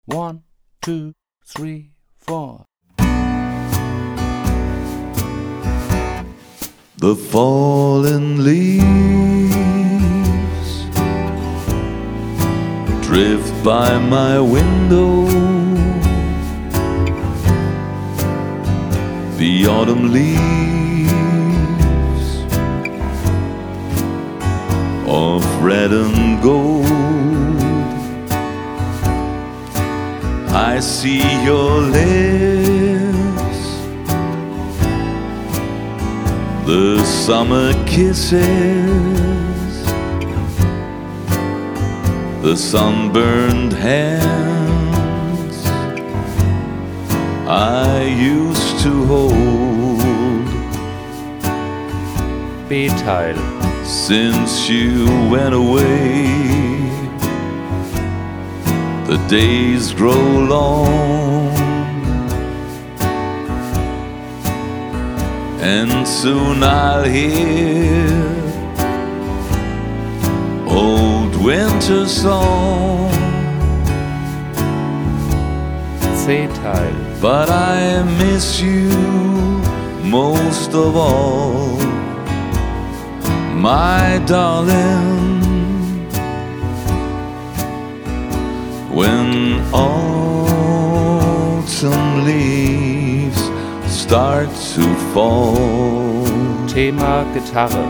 1, 2, 3, 4. The fallen leaves drift by my window. The autumn leaves of red and gold. I see your lips, the summer kisses, the sunburned hands I used to hold. B-Teil. Since you went away, the days grow long, and soon I'll hear old winter song. C-Teil. But I miss you most of all, my darling. When autumn leaves start to fall. Thema Gitarre.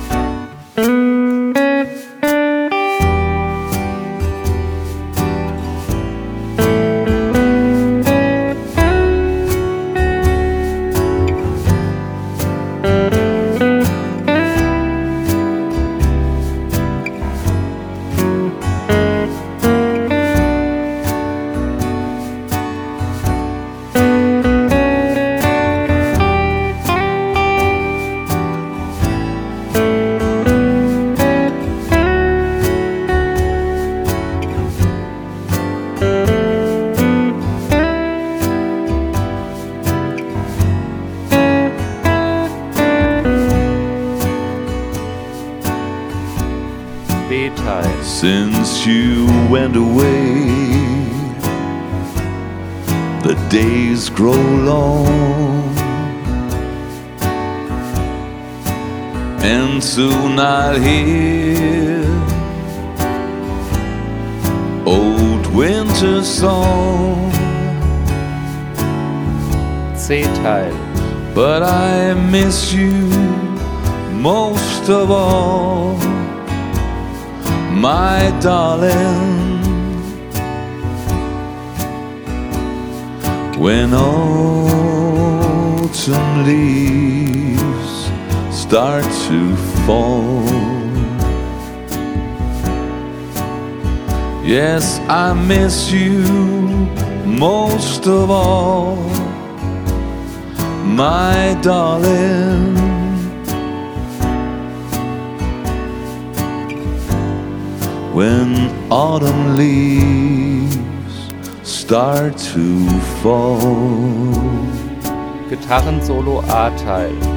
B-Teil. Since you went away, the days grow long, and soon I'll hear old winter song. C-Teil. But I miss you most of all, my darling. When autumn leaves start to fall, yes, I miss you most of all, my darling. When autumn leaves start to fall. Gitarrensolo A-Teil.